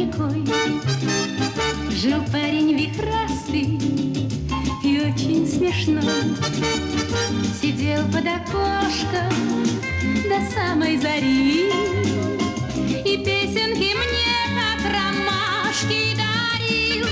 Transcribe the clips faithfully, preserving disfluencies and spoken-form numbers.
рекой жил парень вихрастый и очень смешной. Сидел под окошком до самой зари и песенки мне, как ромашки, дарил.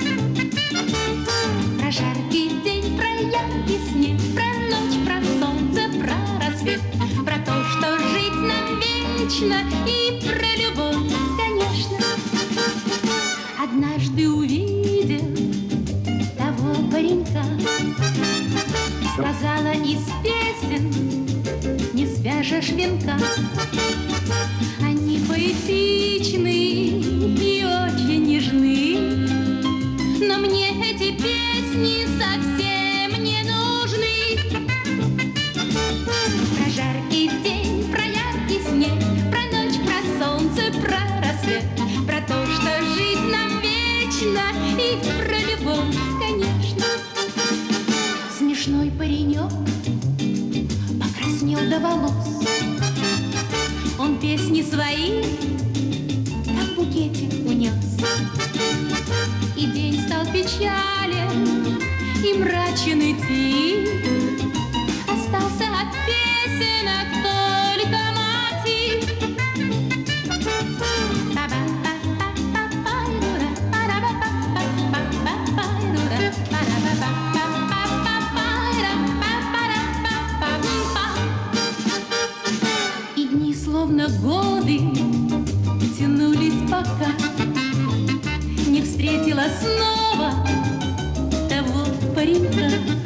Про жаркий день, про яркий снег, про ночь, про солнце, про рассвет, про то, что жить нам вечно, и про любовь, конечно. Однажды увидел того паренька, сказала из песен не свяжешь венка. Они поэтичны и очень нежны, но мне эти песни совсем не нужны. Про жаркий день, про яркий снег, про ночь, про солнце, про рассвет, про то, что жить нам вечно, и про любовь, конечно. Смешной паренек покраснел до волос. Он песни свои как букетик унес. И день стал печален и мрачен идти. Остался от песенок только мотив. И дни, словно годы, тянулись, пока не встретила снова того паренька.